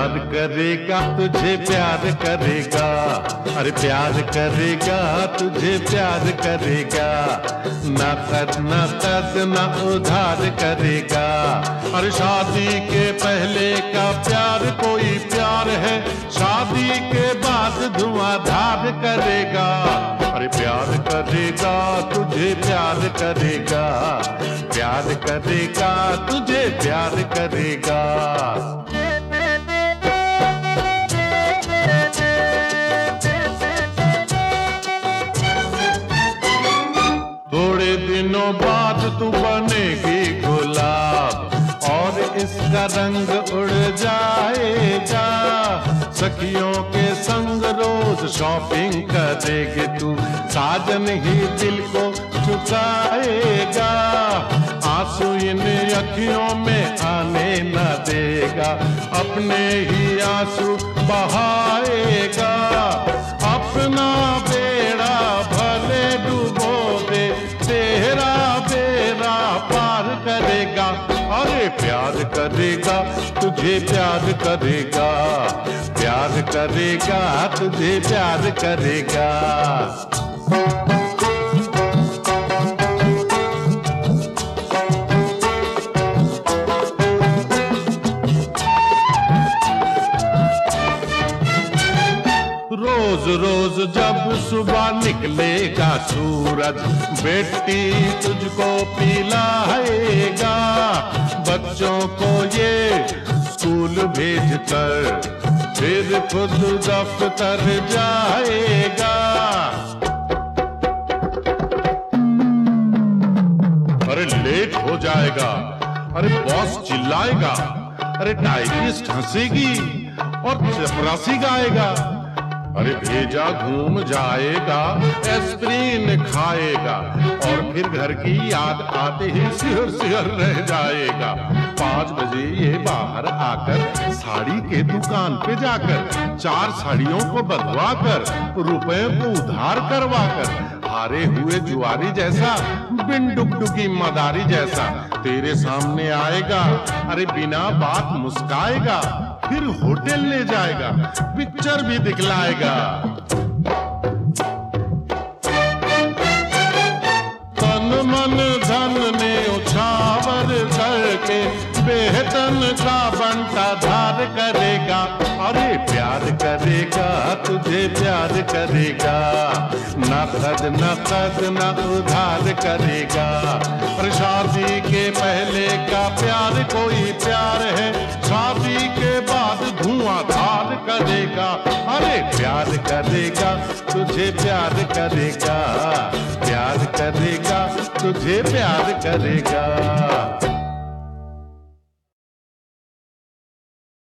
प्यार करेगा तुझे प्यार करेगा, अरे प्यार करेगा तुझे प्यार करेगा, ना कद ना उधार करेगा। अरे शादी के पहले का प्यार कोई प्यार है, शादी के बाद धुआंधार करेगा। अरे प्यार करेगा तुझे प्यार करेगा, प्यार करेगा तुझे प्यार करेगा। थोड़े दिनों बाद तू बनेगी गुलाब और इसका रंग उड़ जाएगा। सखियों के संग रोज शॉपिंग करेगी तू, साजन ही दिल को चुकाएगा। आंसू इन अखियों में आने न देगा, अपने ही आंसू बहाएगा। अपना बेड़ा भले डुबो दे, तेरा बेड़ा पार करेगा। अरे प्यार करेगा तुझे प्यार करेगा, प्यार करेगा तुझे प्यार करेगा। रोज रोज जब सुबह निकलेगा सूरज, बेटी तुझको पिलाएगा। बच्चों को ये स्कूल भेजकर फिर खुद दफ्तर जाएगा। अरे लेट हो जाएगा, अरे बॉस चिल्लाएगा, अरे टाइपिस्ट हंसेगी और चपरासी गाएगा। अरे भेजा घूम जाएगा, एस्प्रिन खाएगा और फिर घर की याद आते ही सिहर सिहर रह जाएगा। 5 बजे ये बाहर आकर साड़ी के दुकान पे जाकर 4 साड़ियों को बदलवा कर रुपए को उधार करवा कर हारे हुए जुआरी जैसा, बिन डुगडुगी मदारी जैसा तेरे सामने आएगा। अरे बिना बात मुस्काएगा, फिर होटल ले जाएगा, पिक्चर भी दिखलाएगा। तन मन धन ने उछावर करके बेहतन का बंटा धार करेगा। अरे प्यार करेगा तुझे प्यार करेगा, ना कद ना उधार करेगा। और शादी के पहले का प्यार कोई प्यार है, शादी के बाद धुआंधार करेगा। अरे प्यार करेगा तुझे प्यार करेगा, प्यार करेगा तुझे प्यार करेगा।